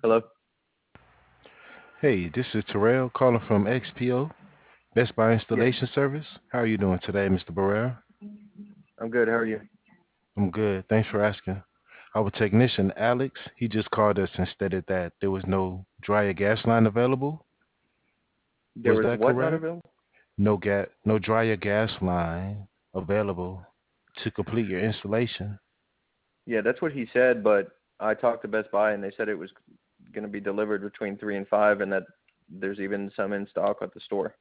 Hello? Hey, this is Terrell calling from XPO, Best Buy Yeah, Installation Service. How are you doing today, Mr. Barrera? I'm good. How are you? I'm good. Thanks for asking. Our technician, Alex, he just called us and stated that there was no dryer gas line available. There Was was that what not correct? available? No dryer gas line available to complete your installation. Yeah, that's what he said, but I talked to Best Buy and they said it was going to be delivered between 3 and 5 and that there's even some in stock at the store.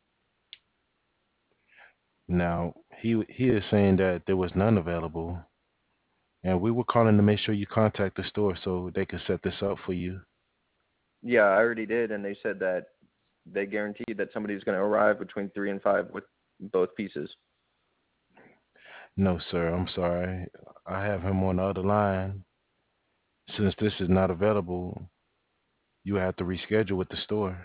Now, he is saying that there was none available, and we were calling to make sure you contact the store so they could set this up for you. Yeah, I already did and they said that they guaranteed that somebody's going to arrive between 3 and 5 with both pieces. No, sir, I'm sorry. I have him on the other line. Since this is not available, you have to reschedule with the store.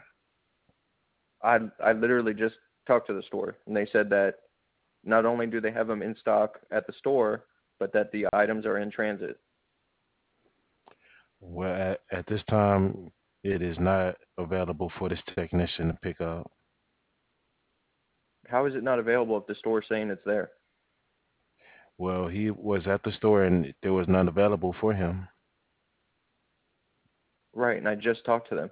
I literally just talked to the store and they said that not only do they have them in stock at the store, but that the items are in transit. Well, at this time, it is not available for this technician to pick up. How is it not available if the store's saying it's there? Well, he was at the store and there was none available for him. Right, and I just talked to them.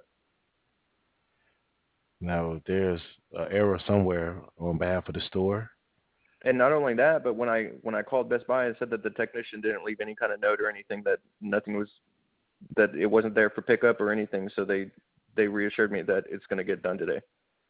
Now, there's an error somewhere on behalf of the store. And not only that, but when I called Best Buy and said that the technician didn't leave any kind of note or anything, that nothing was that it wasn't there for pickup or anything, so they reassured me that it's going to get done today.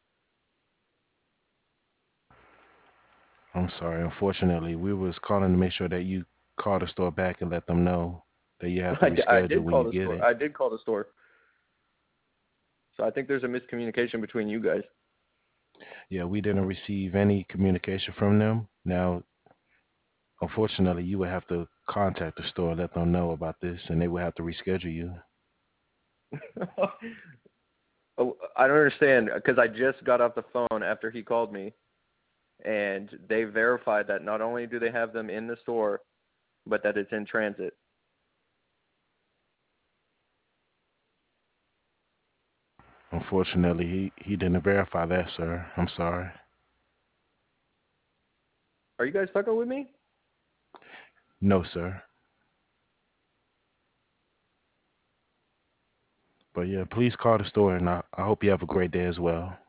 I'm sorry. Unfortunately, we was calling to make sure that you call the store back and let them know that you have to I reschedule did when call you the get store. it. I did call the store. So I think there's a miscommunication between you guys. Yeah, we didn't receive any communication from them. Now, unfortunately, you would have to contact the store, let them know about this, and they would have to reschedule you. Oh, I don't understand because I just got off the phone after he called me, and they verified that not only do they have them in the store, but that it's in transit. Unfortunately, he didn't verify that, sir. I'm sorry. Are you guys fucking with me? No, sir. But yeah, please call the store, and I hope you have a great day as well.